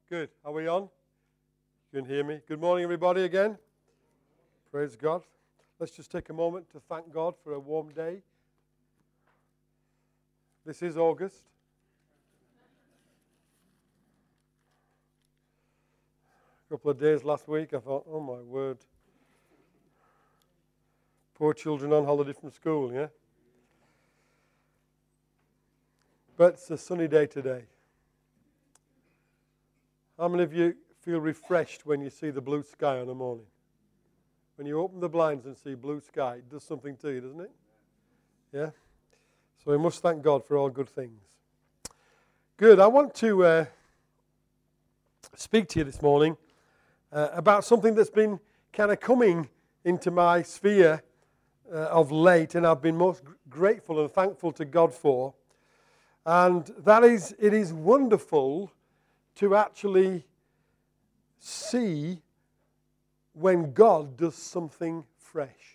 Good. Are we on? You can hear me. Good morning, everybody, again. Praise God. Let's just take a moment to thank God for a warm day. This is August. A couple of days last week, I thought, oh my word. Poor children on holiday from school, yeah? But it's a sunny day today. How many of you feel refreshed when you see the blue sky on a morning? When you open the blinds and see blue sky, it does something to you, doesn't it? Yeah? So we must thank God for all good things. Good. I want to speak to you this morning about something that's been kind of coming into my sphere of late, and I've been most grateful and thankful to God for. And that is, it is wonderful to actually see when God does something fresh.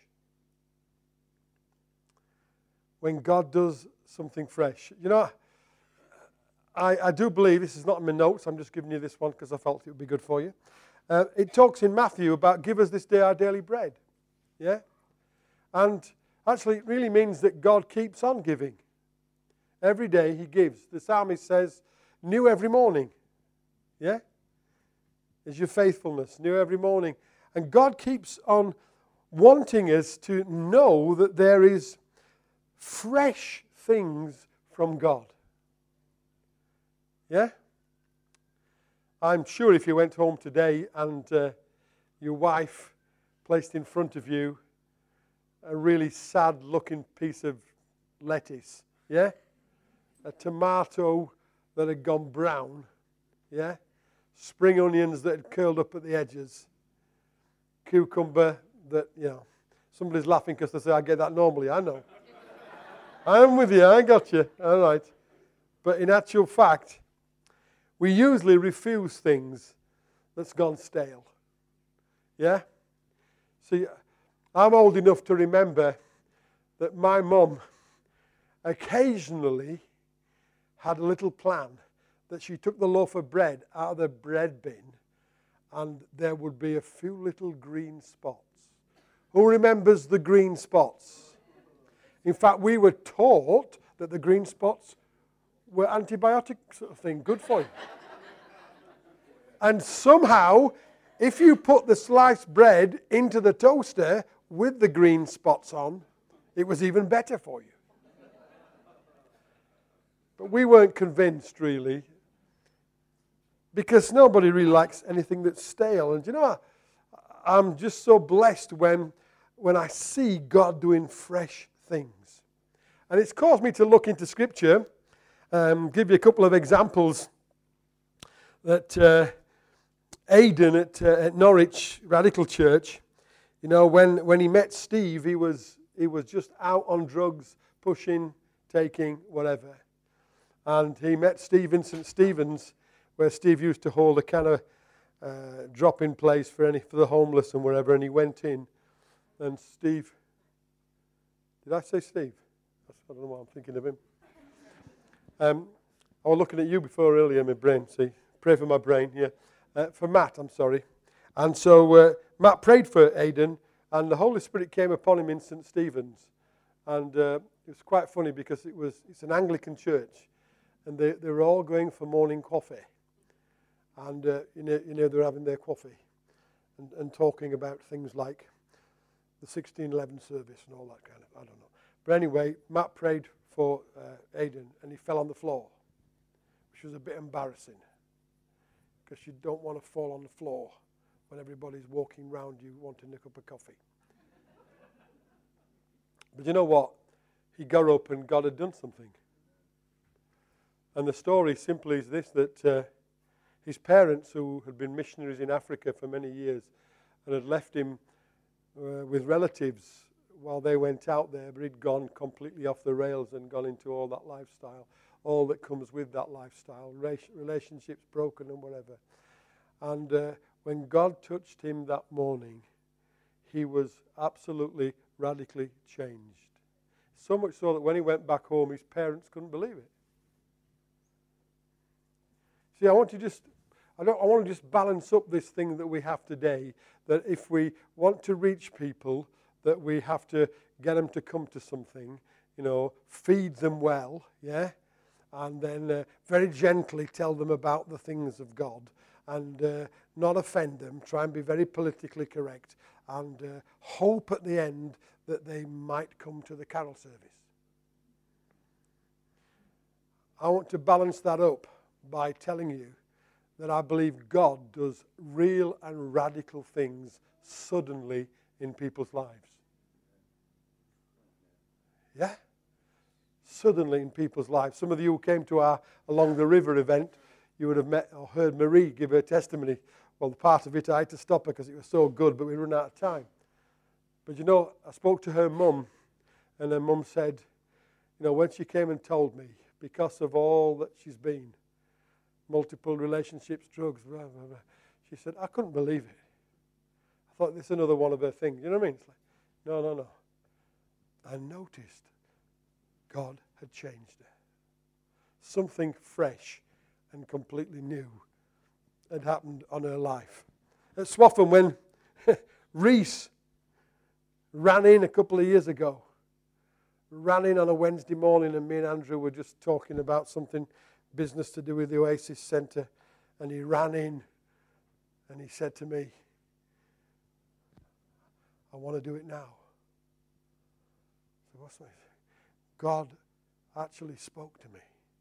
When God does something fresh. You know, I do believe, this is not in my notes, I'm just giving you this one because I felt it would be good for you. It talks in Matthew about give us this day our daily bread. Yeah? And actually it really means that God keeps on giving. Every day he gives. The psalmist says, new every morning. Yeah? Is your faithfulness new every morning. And God keeps on wanting us to know that there is fresh things from God. Yeah? I'm sure if you went home today and your wife placed in front of you a really sad looking piece of lettuce, yeah? A tomato that had gone brown, yeah? Spring onions that had curled up at the edges. Cucumber that, you know, somebody's laughing because they say, I get that normally. I know. I'm with you. I got you. All right. But in actual fact, we usually refuse things that's gone stale. Yeah? See, I'm old enough to remember that my mum occasionally had a little plan that she took the loaf of bread out of the bread bin and there would be a few little green spots. Who remembers the green spots? In fact, we were taught that the green spots were antibiotic sort of thing, good for you. And somehow, if you put the sliced bread into the toaster with the green spots on, it was even better for you. But we weren't convinced, really, because nobody really likes anything that's stale. And you know, I'm just so blessed when I see God doing fresh things. And it's caused me to look into Scripture, give you a couple of examples that Aidan at Norwich Radical Church, you know, when he met Steve, he was just out on drugs, pushing, taking, whatever. And he met Steve in St. Stephen's, where Steve used to hold a kind of drop-in place for the homeless and wherever, and he went in, and Steve, did I say Steve? I don't know why I'm thinking of him. I was looking at you before earlier, my brain, see, pray for my brain, yeah. For Matt, I'm sorry. And so Matt prayed for Aidan, and the Holy Spirit came upon him in St. Stephen's. And it was quite funny because it's an Anglican church, and they were all going for morning coffee. And, you know, they're having their coffee and talking about things like the 1611 service and all that kind of, I don't know. But anyway, Matt prayed for Aidan, and he fell on the floor, which was a bit embarrassing because you don't want to fall on the floor when everybody's walking round you wanting a cup of coffee. But you know what? He got up and God had done something. And the story simply is this, that his parents, who had been missionaries in Africa for many years and had left him with relatives while they went out there, but he'd gone completely off the rails and gone into all that lifestyle, all that comes with that lifestyle, relationships broken and whatever. And when God touched him that morning, he was absolutely radically changed. So much so that when he went back home, his parents couldn't believe it. See, I I want to just balance up this thing that we have today, that if we want to reach people, that we have to get them to come to something, feed them well, yeah? And then very gently tell them about the things of God and not offend them, try and be very politically correct, and hope at the end that they might come to the carol service. I want to balance that up by telling you that I believe God does real and radical things suddenly in people's lives. Yeah? Suddenly in people's lives. Some of you who came to our Along the River event, you would have met or heard Marie give her testimony. Well, part of it I had to stop her because it was so good, but we ran out of time. But I spoke to her mum, and her mum said, when she came and told me, because of all that she's been, multiple relationships, drugs, blah, blah, blah, she said, I couldn't believe it. I thought this is another one of her things. You know what I mean? It's like, no. I noticed God had changed her. Something fresh and completely new had happened on her life. At Swaffham, when Reese ran in a couple of years ago, ran in on a Wednesday morning, and me and Andrew were just talking about something, business to do with the Oasis Centre, and he ran in and he said to me, I want to do it now. So what's that? God actually spoke to me.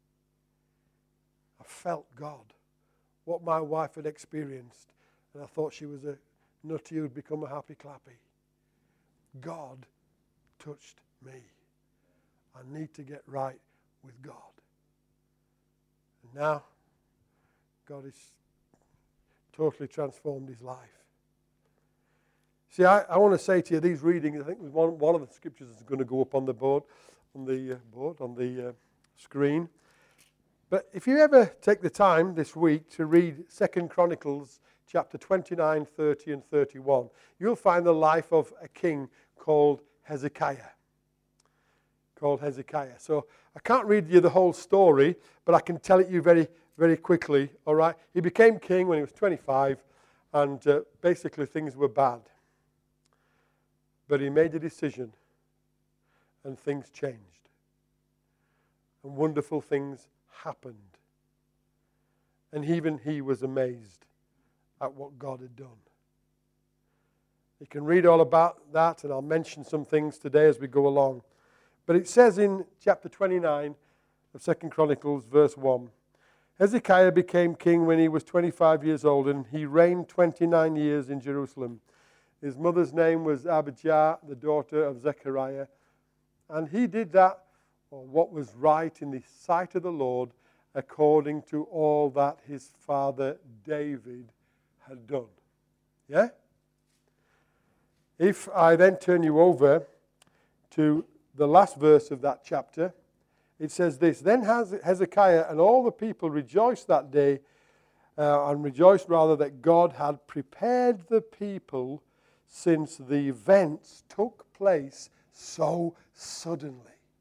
I felt God, what my wife had experienced, and I thought she was a nutty who'd become a happy clappy. God touched me. I need to get right with God. And now, God has totally transformed his life. See, I want to say to you, these readings, I think one of the scriptures is going to go up on the on the screen. But if you ever take the time this week to read 2 Chronicles chapter 29, 30 and 31, you'll find the life of a king called Hezekiah. So I can't read you the whole story, but I can tell it you very, very quickly, all right? He became king when he was 25, and basically things were bad. But he made a decision, and things changed. And wonderful things happened. And even he was amazed at what God had done. You can read all about that, and I'll mention some things today as we go along. But it says in chapter 29 of 2 Chronicles, verse 1, Hezekiah became king when he was 25 years old, and he reigned 29 years in Jerusalem. His mother's name was Abijah, the daughter of Zechariah. And he did that, or what was right in the sight of the Lord, according to all that his father David had done. Yeah? If I then turn you over to the last verse of that chapter, it says this, Then Hezekiah and all the people rejoiced that day, and rejoiced rather that God had prepared the people since the events took place so suddenly.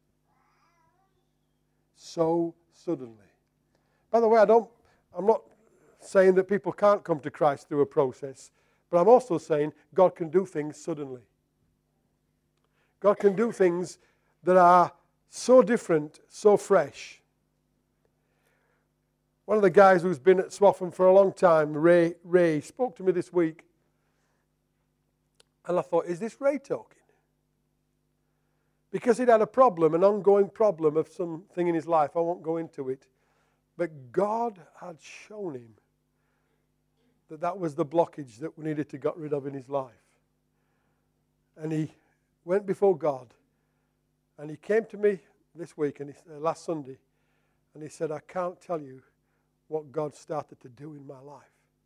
So suddenly. By the way, I'm not saying that people can't come to Christ through a process, but I'm also saying God can do things suddenly. God can do things that are so different, so fresh. One of the guys who's been at Swaffham for a long time, Ray, spoke to me this week. And I thought, is this Ray talking? Because he'd had a problem, an ongoing problem of something in his life. I won't go into it. But God had shown him that was the blockage that we needed to get rid of in his life. And he went before God. And he came to me this week, and last Sunday, and he said, I can't tell you what God started to do in my life.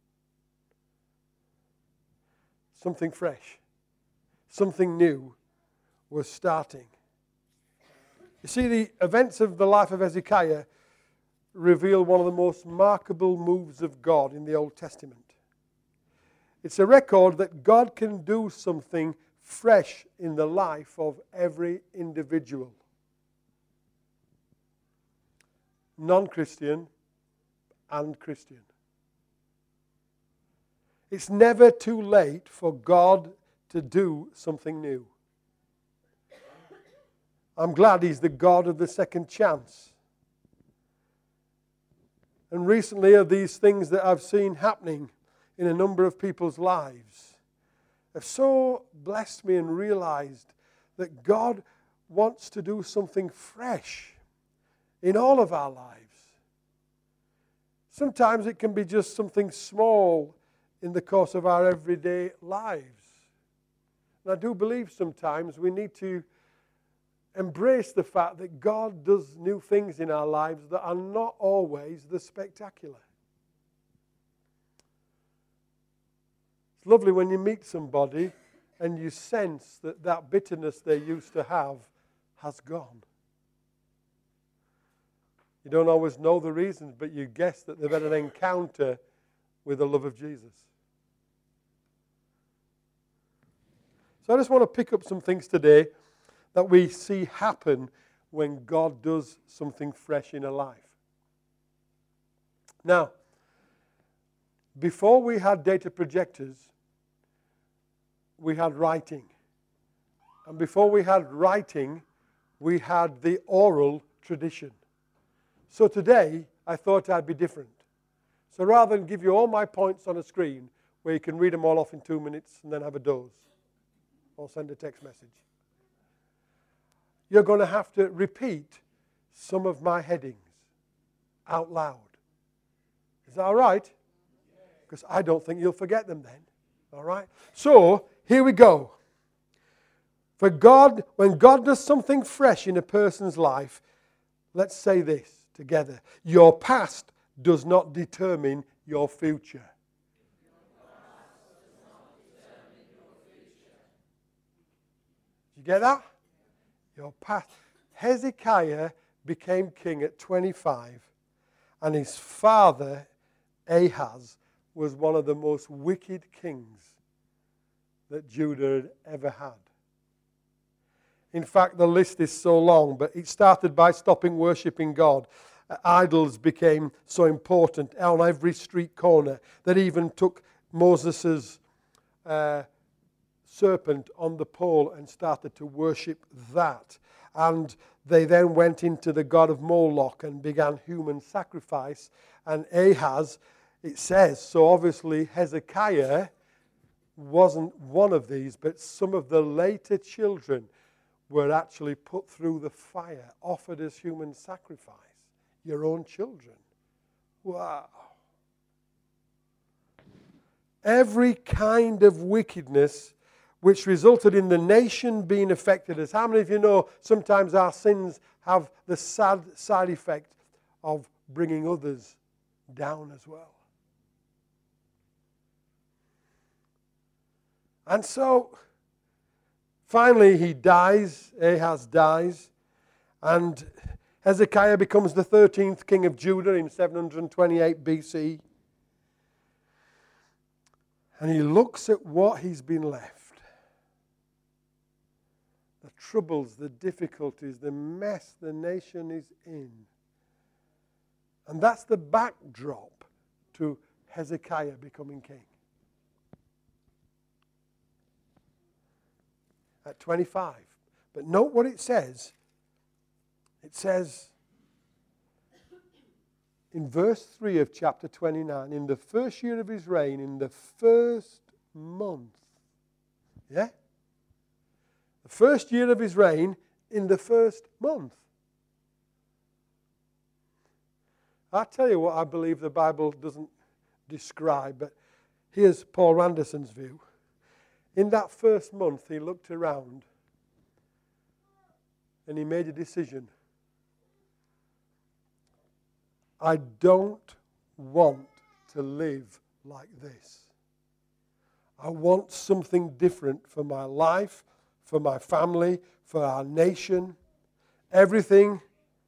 Something fresh, something new was starting. You see, the events of the life of Hezekiah reveal one of the most remarkable moves of God in the Old Testament. It's a record that God can do something fresh in the life of every individual. Non-Christian and Christian. It's never too late for God to do something new. I'm glad He's the God of the second chance. And recently, of these things that I've seen happening in a number of people's lives have so blessed me and realized that God wants to do something fresh in all of our lives. Sometimes it can be just something small in the course of our everyday lives. And I do believe sometimes we need to embrace the fact that God does new things in our lives that are not always the spectacular. It's lovely when you meet somebody and you sense that that bitterness they used to have has gone. You don't always know the reasons, but you guess that they've had an encounter with the love of Jesus. So I just want to pick up some things today that we see happen when God does something fresh in a life. Now, before we had data projectors, we had writing. And before we had writing, we had the oral tradition. So today, I thought I'd be different. So rather than give you all my points on a screen, where you can read them all off in 2 minutes and then have a doze, or send a text message, you're going to have to repeat some of my headings out loud. Is that all right? Because I don't think you'll forget them then. All right? So, here we go. For God, when God does something fresh in a person's life, let's say this together. Your past does not determine your future. Did you get that? Your past. Hezekiah became king at 25, and his father, Ahaz, was one of the most wicked kings that Judah had ever had. In fact, the list is so long, but it started by stopping worshipping God. Idols became so important on every street corner that even took Moses' serpent on the pole and started to worship that. And they then went into the god of Moloch and began human sacrifice. And Ahaz, it says, so obviously Hezekiah wasn't one of these, but some of the later children were actually put through the fire, offered as human sacrifice. Your own children. Wow. Every kind of wickedness which resulted in the nation being affected. As how many of you know sometimes our sins have the sad side effect of bringing others down as well? And so, finally he dies, Ahaz dies, and Hezekiah becomes the 13th king of Judah in 728 BC. And he looks at what he's been left. The troubles, the difficulties, the mess the nation is in. And that's the backdrop to Hezekiah becoming king. At 25. But note what it says. It says in verse 3 of chapter 29, in the first year of his reign, in the first month. Yeah? The first year of his reign, in the first month. I'll tell you what I believe the Bible doesn't describe, but here's Paul Randerson's view. In that first month, he looked around and he made a decision. I don't want to live like this. I want something different for my life, for my family, for our nation. Everything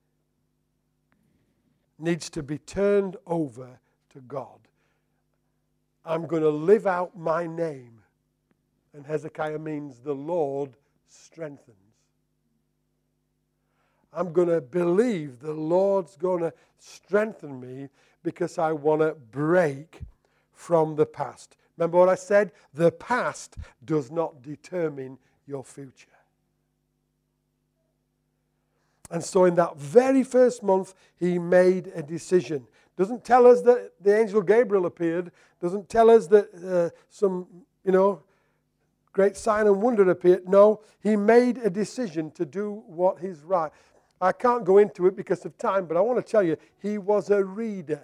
needs to be turned over to God. I'm going to live out my name. And Hezekiah means the Lord strengthens. I'm going to believe the Lord's going to strengthen me because I want to break from the past. Remember what I said? The past does not determine your future. And so in that very first month, he made a decision. Doesn't tell us that the angel Gabriel appeared. Doesn't tell us that some, great sign and wonder appeared. No, he made a decision to do what is right. I can't go into it because of time, but I want to tell you, he was a reader.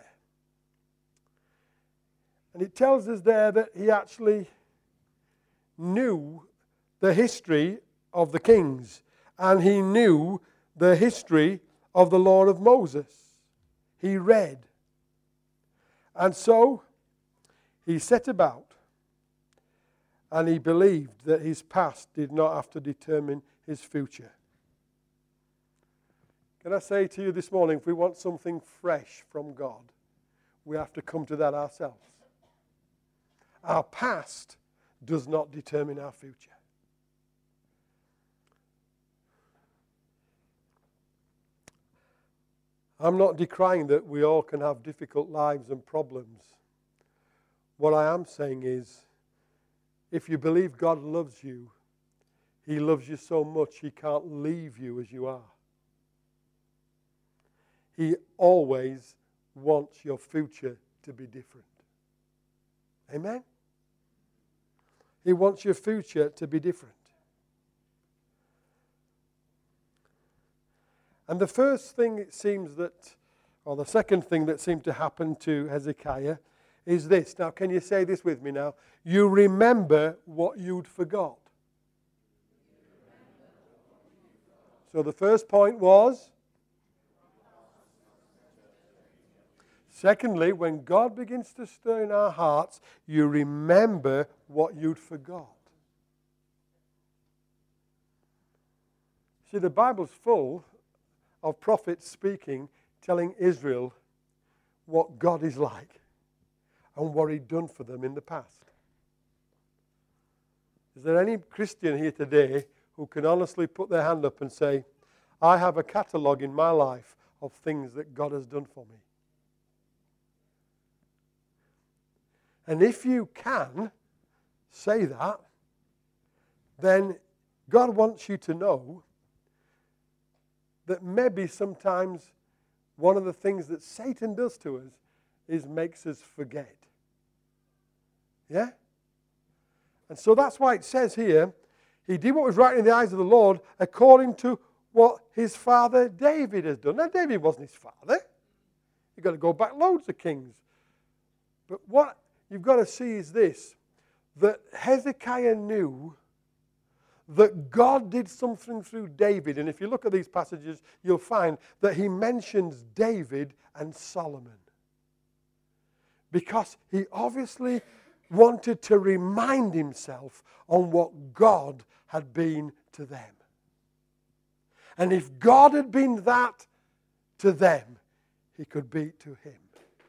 And it tells us there that he actually knew the history of the kings. And he knew the history of the law of Moses. He read. And so he set about and he believed that his past did not have to determine his future. Can I say to you this morning, if we want something fresh from God, we have to come to that ourselves. Our past does not determine our future. I'm not decrying that we all can have difficult lives and problems. What I am saying is, if you believe God loves you, He loves you so much He can't leave you as you are. He always wants your future to be different. Amen? He wants your future to be different. And the first thing it seems that, or the second thing that seemed to happen to Hezekiah is this. Now, can you say this with me now? You remember what you'd forgot. So the first point was, secondly, when God begins to stir in our hearts, you remember what you'd forgot. See, the Bible's full of prophets speaking, telling Israel what God is like and what He'd done for them in the past. Is there any Christian here today who can honestly put their hand up and say, I have a catalogue in my life of things that God has done for me? And if you can say that, then God wants you to know that maybe sometimes one of the things that Satan does to us is makes us forget. Yeah? And so that's why it says here, he did what was right in the eyes of the Lord according to what his father David has done. Now, David wasn't his father. You've got to go back loads of kings. But what you've got to see is this, that Hezekiah knew that God did something through David. And if you look at these passages, you'll find that he mentions David and Solomon. Because he obviously wanted to remind himself on what God had been to them. And if God had been that to them, He could be to him.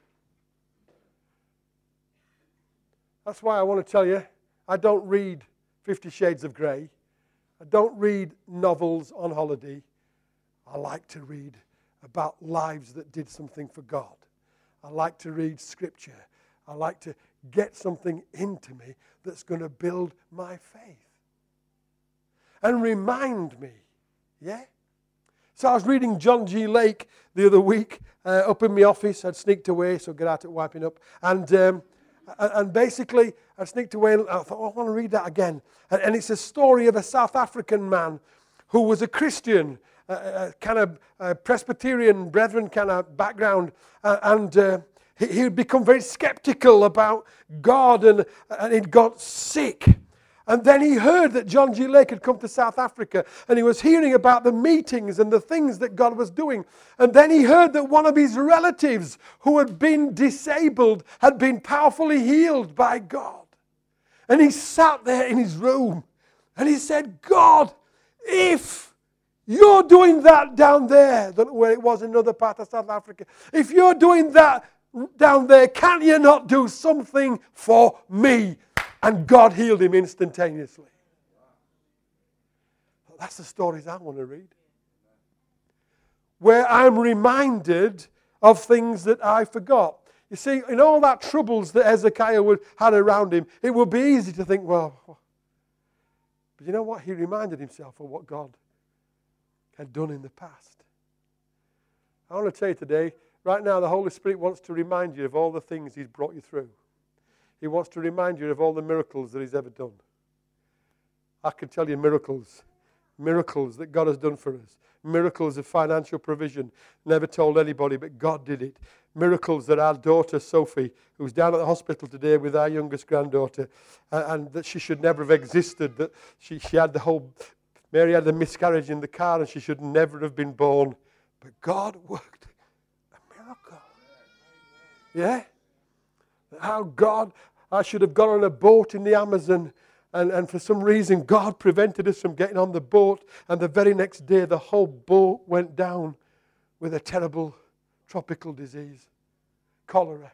That's why I want to tell you, I don't read 50 Shades of Grey. I don't read novels on holiday. I like to read about lives that did something for God. I like to read Scripture. I like to get something into me that's going to build my faith and remind me. Yeah? So I was reading John G. Lake the other week up in my office. I'd sneaked away, so get out at wiping up. And basically, I sneaked away and I thought, I want to read that again. And it's a story of a South African man who was a Christian, kind of Presbyterian Brethren kind of background. He had become very skeptical about God and he got sick. And then he heard that John G. Lake had come to South Africa and he was hearing about the meetings and the things that God was doing. And then he heard that one of his relatives who had been disabled had been powerfully healed by God. And he sat there in his room and he said, God, if you're doing that down there, I don't know where it was in another part of South Africa, if you're doing that down there, can you not do something for me? And God healed him instantaneously. That's the stories I want to read. Where I'm reminded of things that I forgot. You see, in all that troubles that Hezekiah had around him, it would be easy to think, well, but you know what? He reminded himself of what God had done in the past. I want to tell you today, right now, the Holy Spirit wants to remind you of all the things He's brought you through. He wants to remind you of all the miracles that He's ever done. I can tell you miracles that God has done for us. Miracles of financial provision, never told anybody, but God did it. Miracles that our daughter Sophie, who's down at the hospital today with our youngest granddaughter, and that she should never have existed, that she had Mary had the miscarriage in the car and she should never have been born. But God worked a miracle. Yeah? How God, I should have gone on a boat in the Amazon, and for some reason God prevented us from getting on the boat, and the very next day the whole boat went down with a terrible tropical disease, cholera.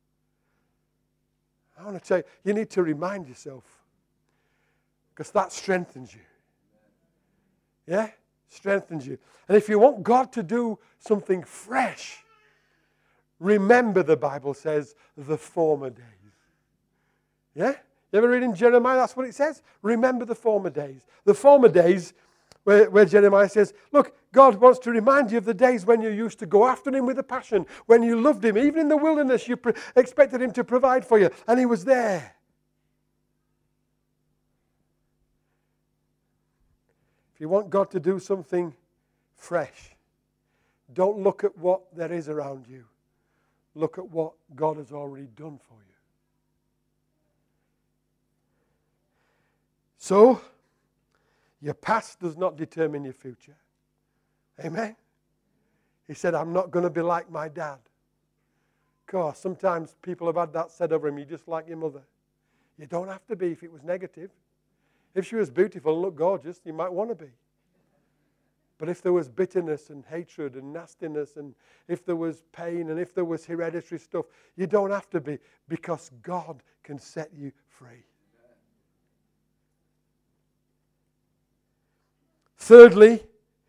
I want to tell you, you need to remind yourself, because that strengthens you. Yeah? Strengthens you. And if you want God to do something fresh, remember, the Bible says, the former days. Yeah? You ever read in Jeremiah? That's what it says. Remember the former days. The former days where Jeremiah says, look, God wants to remind you of the days when you used to go after Him with a passion, when you loved Him. Even in the wilderness, you expected Him to provide for you, and He was there. If you want God to do something fresh, don't look at what there is around you. Look at what God has already done for you. So, your past does not determine your future. Amen? He said, I'm not going to be like my dad. Of course, sometimes people have had that said over him, you're just like your mother. You don't have to be if it was negative. If she was beautiful and looked gorgeous, you might want to be. But if there was bitterness and hatred and nastiness, and if there was pain and if there was hereditary stuff, you don't have to be, because God can set you free. Thirdly,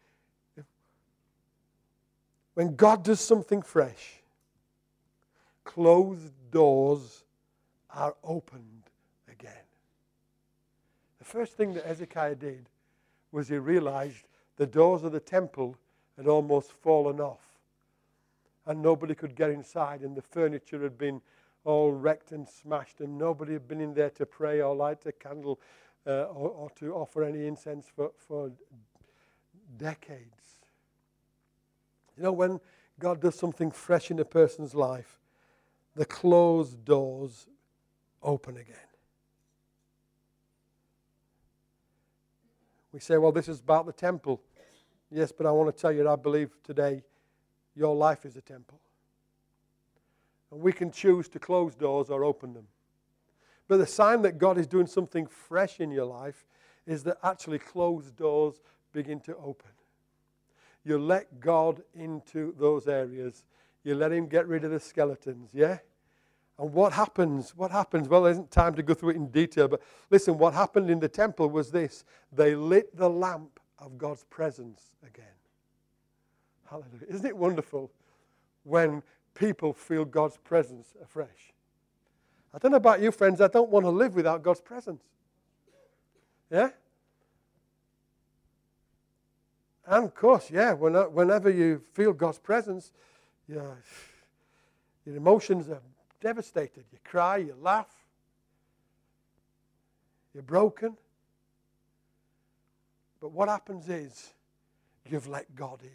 when God does something fresh, closed doors are opened again. The first thing that Hezekiah did was he realized the doors of the temple had almost fallen off, and nobody could get inside, and the furniture had been all wrecked and smashed, and nobody had been in there to pray or light a candle or to offer any incense for decades. You know, when God does something fresh in a person's life, the closed doors open again. We say, well, this is about the temple. Yes, but I want to tell you, I believe today your life is a temple. And we can choose to close doors or open them. But the sign that God is doing something fresh in your life is that actually closed doors begin to open. You let God into those areas. You let Him get rid of the skeletons, yeah? And what happens? What happens? Well, there isn't time to go through it in detail, but listen, what happened in the temple was this. They lit the lamp of God's presence again. Hallelujah. Isn't it wonderful when people feel God's presence afresh? I don't know about you, friends. I don't want to live without God's presence. Yeah? And of course, yeah, whenever you feel God's presence, your emotions are devastated. You cry, you laugh, you're broken. But what happens is you've let God in.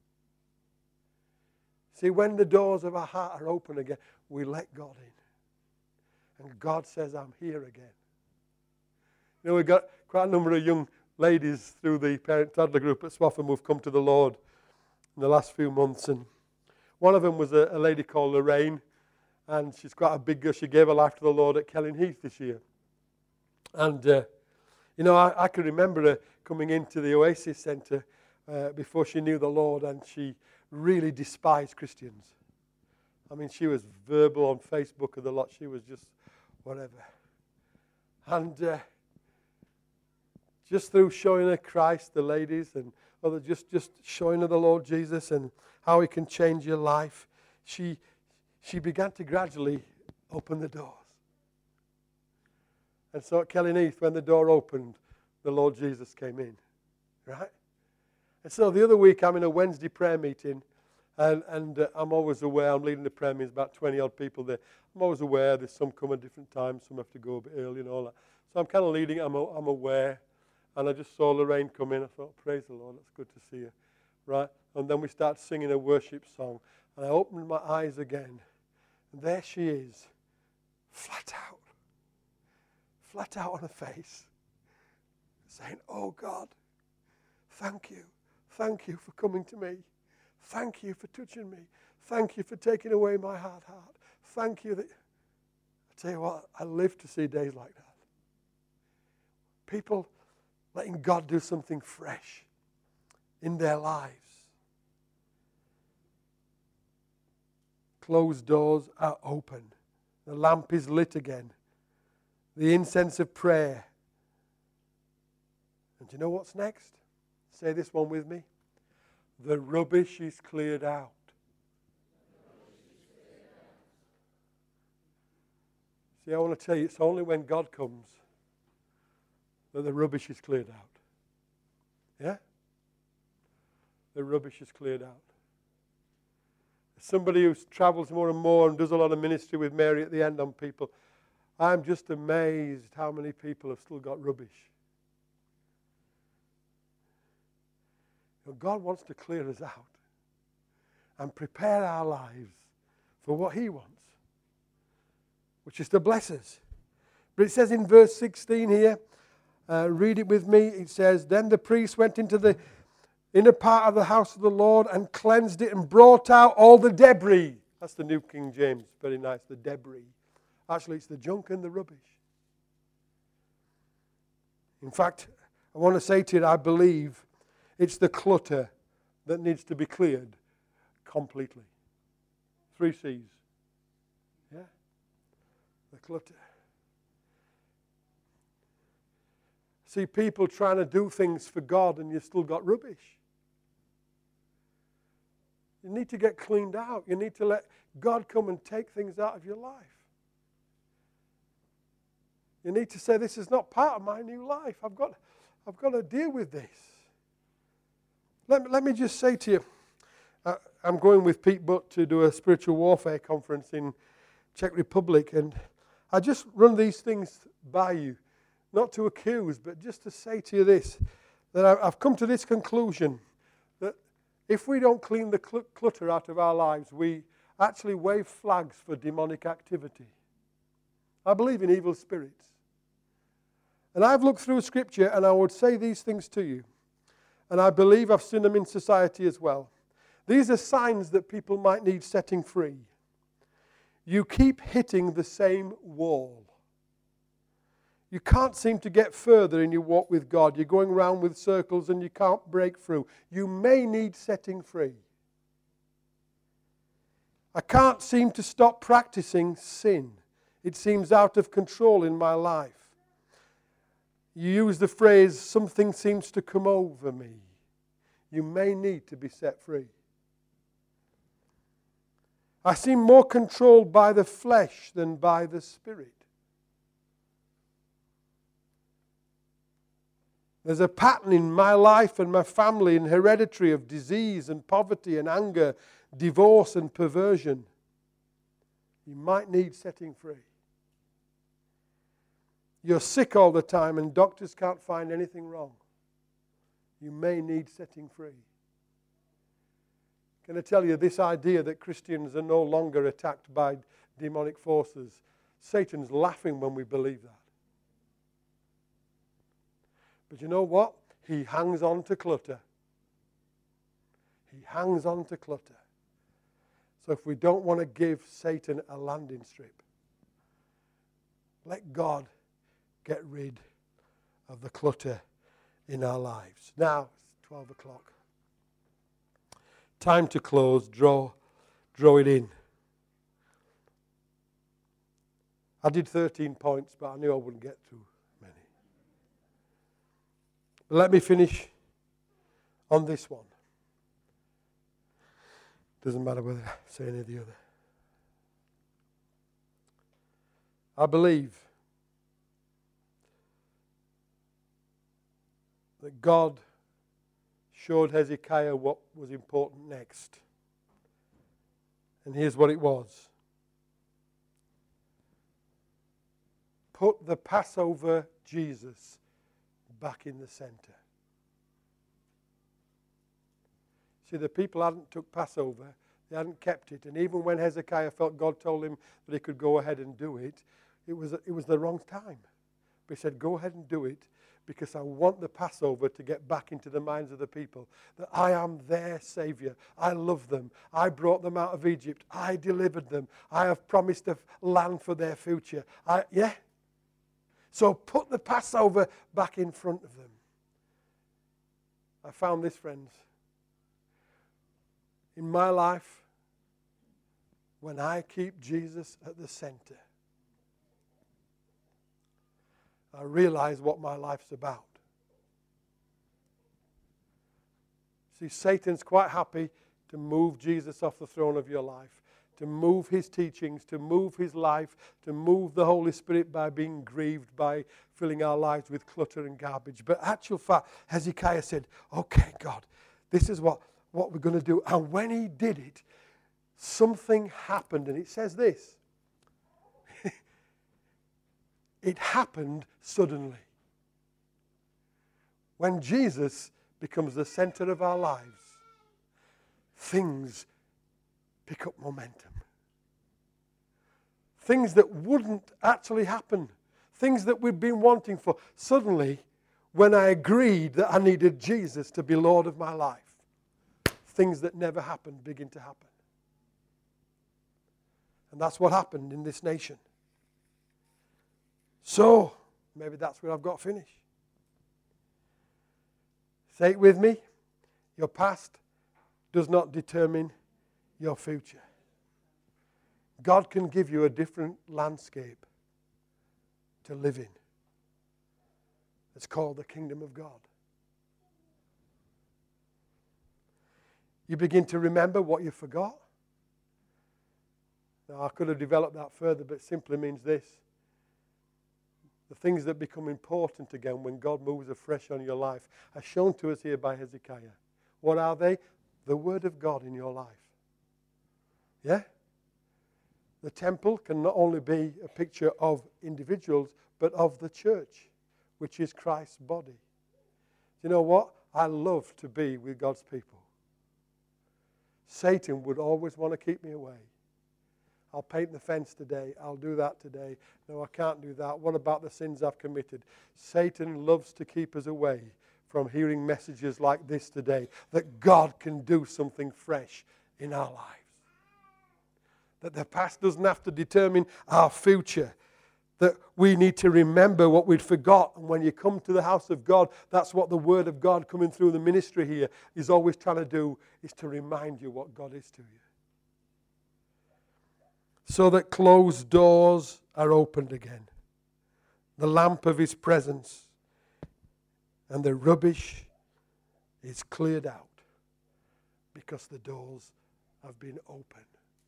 See, when the doors of our heart are open again, we let God in. And God says, I'm here again. You know, we've got quite a number of young ladies through the parent-toddler group at Swaffham who've come to the Lord in the last few months. And one of them was a lady called Lorraine. And she's quite a big girl. She gave her life to the Lord at Kelling Heath this year. And, you know, I can remember her coming into the Oasis Centre before she knew the Lord, and she really despised Christians. I mean, she was verbal on Facebook and the lot. She was just whatever. And just through showing her Christ, the ladies, and other just showing her the Lord Jesus and how He can change your life, she she began to gradually open the doors. And so at Kellyneath, when the door opened, the Lord Jesus came in. Right? And so the other week, I'm in a Wednesday prayer meeting, and I'm always aware, I'm leading the prayer meeting, about 20-odd people there. I'm always aware there's some come at different times, some have to go a bit early and all that. So I'm kind of leading, I'm aware. And I just saw Lorraine come in. I thought, praise the Lord, it's good to see you. Right? And then we start singing a worship song. And I opened my eyes again. And there she is, flat out on her face, saying, oh God, thank you. Thank you for coming to me. Thank you for touching me. Thank you for taking away my hard heart. Thank you that... I tell you what, I live to see days like that. People letting God do something fresh in their lives. Closed doors are open. The lamp is lit again. The incense of prayer. And do you know what's next? Say this one with me. The rubbish is cleared out. See, I want to tell you, it's only when God comes that the rubbish is cleared out. Yeah? The rubbish is cleared out. Somebody who travels more and more and does a lot of ministry with Mary at the end on people, I'm just amazed how many people have still got rubbish. You know, God wants to clear us out and prepare our lives for what He wants, which is to bless us. But it says in verse 16 here, read it with me. It says, then the priest went into the inner part of the house of the Lord and cleansed it and brought out all the debris. That's the New King James. Very nice, the debris. Actually, it's the junk and the rubbish. In fact, I want to say to you, I believe it's the clutter that needs to be cleared completely. 3 C's. Yeah? The clutter. See people trying to do things for God and you've still got rubbish. You need to get cleaned out. You need to let God come and take things out of your life. You need to say, this is not part of my new life. I've got to deal with this. Let me just say to you, I'm going with Pete Butt to do a spiritual warfare conference in Czech Republic, and I just run these things by you, not to accuse, but just to say to you this, that I've come to this conclusion, that if we don't clean the clutter out of our lives, we actually wave flags for demonic activity. I believe in evil spirits. And I've looked through Scripture and I would say these things to you. And I believe I've seen them in society as well. These are signs that people might need setting free. You keep hitting the same wall. You can't seem to get further in your walk with God. You're going around with circles and you can't break through. You may need setting free. I can't seem to stop practicing sin. It seems out of control in my life. You use the phrase, something seems to come over me. You may need to be set free. I seem more controlled by the flesh than by the Spirit. There's a pattern in my life and my family and hereditary of disease and poverty and anger, divorce and perversion. You might need setting free. You're sick all the time and doctors can't find anything wrong. You may need setting free. Can I tell you this idea that Christians are no longer attacked by demonic forces? Satan's laughing when we believe that. But you know what? He hangs on to clutter. He hangs on to clutter. So if we don't want to give Satan a landing strip, let God get rid of the clutter in our lives. Now, it's 12 o'clock. Time to close. Draw it in. I did 13 points, but I knew I wouldn't get through many. But let me finish on this one. Doesn't matter whether I say any of the other. I believe that God showed Hezekiah what was important next. And here's what it was. Put the Passover Jesus back in the center. See, the people hadn't took Passover. They hadn't kept it. And even when Hezekiah felt God told him that he could go ahead and do it, it was the wrong time. But he said, go ahead and do it, because I want the Passover to get back into the minds of the people, that I am their Savior. I love them. I brought them out of Egypt. I delivered them. I have promised a land for their future. Yeah? So put the Passover back in front of them. I found this, friends. In my life, when I keep Jesus at the center, I realize what my life's about. See, Satan's quite happy to move Jesus off the throne of your life, to move his teachings, to move his life, to move the Holy Spirit by being grieved, by filling our lives with clutter and garbage. But actual fact, Hezekiah said, okay, God, this is what we're going to do. And when he did it, something happened. And it says this. It happened suddenly. When Jesus becomes the center of our lives, things pick up momentum. Things that wouldn't actually happen. Things that we've been wanting for. Suddenly, when I agreed that I needed Jesus to be Lord of my life, things that never happened begin to happen. And that's what happened in this nation. So, maybe that's where I've got to finish. Say it with me. Your past does not determine your future. God can give you a different landscape to live in. It's called the kingdom of God. You begin to remember what you forgot. Now, I could have developed that further, but it simply means this. The things that become important again when God moves afresh on your life are shown to us here by Hezekiah. What are they? The Word of God in your life. Yeah? The temple can not only be a picture of individuals, but of the church, which is Christ's body. You know what? I love to be with God's people. Satan would always want to keep me away. I'll paint the fence today. I'll do that today. No, I can't do that. What about the sins I've committed? Satan loves to keep us away from hearing messages like this today, that God can do something fresh in our lives. That the past doesn't have to determine our future. That we need to remember what we'd forgot. And when you come to the house of God, that's what the Word of God coming through the ministry here is always trying to do, is to remind you what God is to you. So that closed doors are opened again. The lamp of His presence and the rubbish is cleared out because the doors have been opened.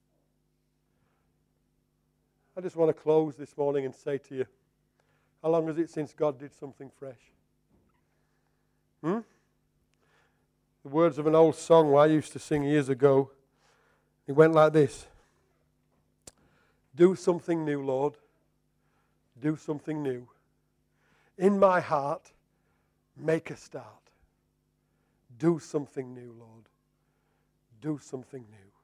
I just want to close this morning and say to you, how long is it since God did something fresh? The words of an old song I used to sing years ago, it went like this. Do something new, Lord. Do something new. In my heart, make a start. Do something new, Lord. Do something new.